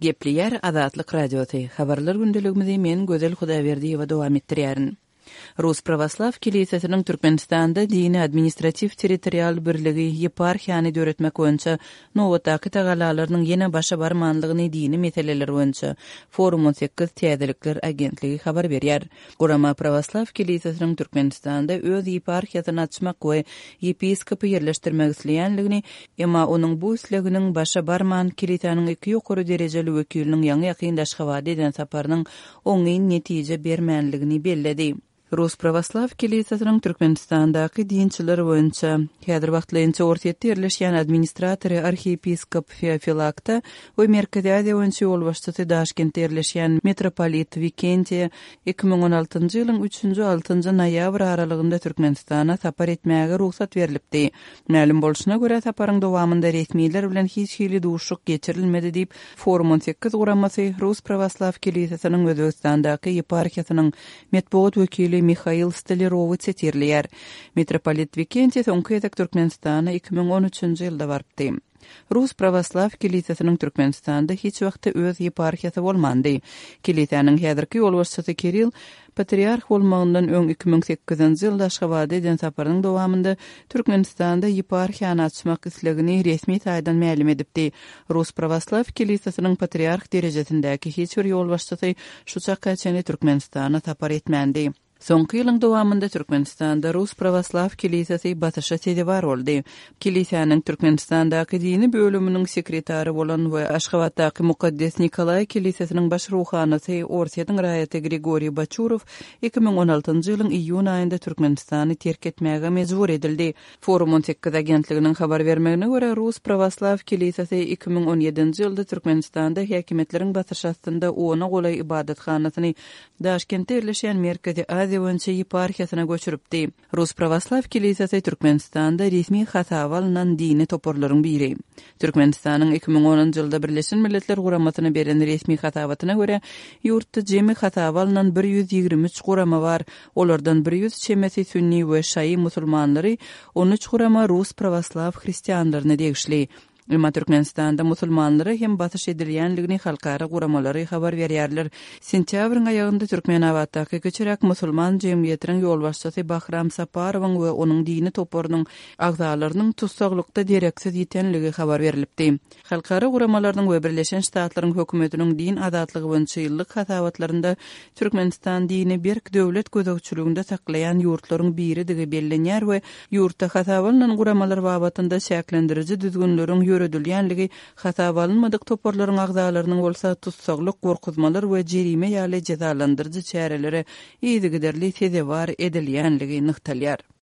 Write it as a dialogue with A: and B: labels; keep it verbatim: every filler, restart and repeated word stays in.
A: Gepleyer Azatlyk Radiosu. Habarlar gündeligimizi men Gözel Hudaýberdiýewa dowam etdirýärin. Rus Pravoslav Kilisiyasının Türkmenistanda dini administrativ territorial birligi yeparhiyany döretmek boýunça Nowotdaky tagalarynyň ýene başa barmanlygyny dini meseleler boýunça forum on sekiz täzelikler agentligi habar berýär. Gurama Pravoslav Kilisiyasının Türkmenistanda öz yeparhiýasyny açmak we yepiskopu ýerleşdirmek isleýänligini, emma onuň bu isleginiň başa barman kilisiýanyň iki ýokary derejeli wekiliniň ýaňy ýakyndaşga wada eden saparynyň oňy netije bermänligini belledi. Rus Pravoslav Kilisiyasının Türkmenistandaky dinçiler boýunça häzir wagtlaýynça ortaýetde ýerleşýän administratory arhiyepiskop Feofilakta we Merkezi Aziýa boýunça ýol başçysy Daşkentde ýerleşýän metropolit Vikentiýa iki ming on altyncy ýylyň üçünji altyncy noýabr aralygynda Türkmenistana sapar etmäge ruhsat berilipdi. Ma'lum bolşuna görä saparyň dowamında resmiler bilen hiç hili duşuk geçirilmedi diýip Forum on sekiz guramasy Rus Pravoslav Kilisiyasının Özbegistandaky yeparhiýasynyň metbuat wekili Mikhail Stolirovic etirliýär. Metropolit Vikentiýa soňky Türkmenistana iki ming on üçünji ýylda barpdy. Rus Pravoslav Kilisiyasının Türkmenistanda hiç wagtda öz yeparhiýasy bolmady. Kilisiýanyň häzirki ýol başçysy Kirill patriarh bolmagyndan öň iki ming sekizinji ýylda Aşgabatda eden saparynyň dowamında Türkmenistanda yeparhiýany açmak islegini resmi taýdan ma'lum edipdi. Rus Pravoslav Kilisiýasynyň patriarh derejesindäki hiç bir ýol başçysy şu çakka çenli Türkmenistana sapar etmändi. Soňky ýylyň dowamında Türkmenistanda Rus Pravoslav Kilisiýasy batışa tedewar boldy. Kilisiýanyň Türkmenistandaky dini bölüminiň sekretary bolan we Aşgabatdaky Mukaddes Nikolay Kilisiýasynyň baş ruhanysy Orsiýatyň raýaty Grigoriy Baçurov iki ming on altyncy ýylyň iýun aýynda Türkmenistany terk etmäge mejbur edildi. Forum on sekiz agentliginiň habar bermegine görä Rus Pravoslav Kilisiýasy iki ming on ýedinji ýylda Türkmenistanda häkimetleriň batyş astynda ona golay ibadatxanasyny Daşkentde ýerleşýän Merkezi Aziýa boýunça yeparhiýasyna göçüripdi. Rus Pravoslav Kilisiýasy Türkmenistanda resmi hataba alynan dini toporlaryň biri. Türkmenistanyň iki ming onunji ýylda Birleşen Milletler Guramasyna beren resmi hatabatyna görä ýurtda jemi hataba alynan bir ýüz ýigirme üç gurama bar. Olardan bir ýüz çemesi sünni we şaý musulmanlary, on üç gurama Rus Pravoslav hristiýanlaryna degişli. Emma Türkmenistanda musulmanlary hem batyş edilýänligini halkara guramalary habar berýärler. Sentýabryň aýagynda Türkmenawatdaky köçürek musulman jemgyýetiniň ýol başçysy Bahram Saparowyň we onuň dini toporunyň agzalarynyň tutsaglykda dereksiz ýetenligi habar berilipdi. Halkara guramalarynyň we Birleşen Ştatlaryň hökümetiniň din azatlygy boýunça ýyllyk hatabatlarynda Türkmenistan dini berk döwlet gözegçiliginde saklaýan ýurtlaryň biridigi bellenýär we ýurtda hatabalynan guramalar babatynda şäklendiriji düzgünleriň ýöredilýänligi, hataba alynmadyk toporlaryň agzalarynyň bolsa tutsaglyk gorkuzmalar we jerime ýaly jazalandyrjy çäreleri ýygy derli tedewar edilýänligi nyktalýar.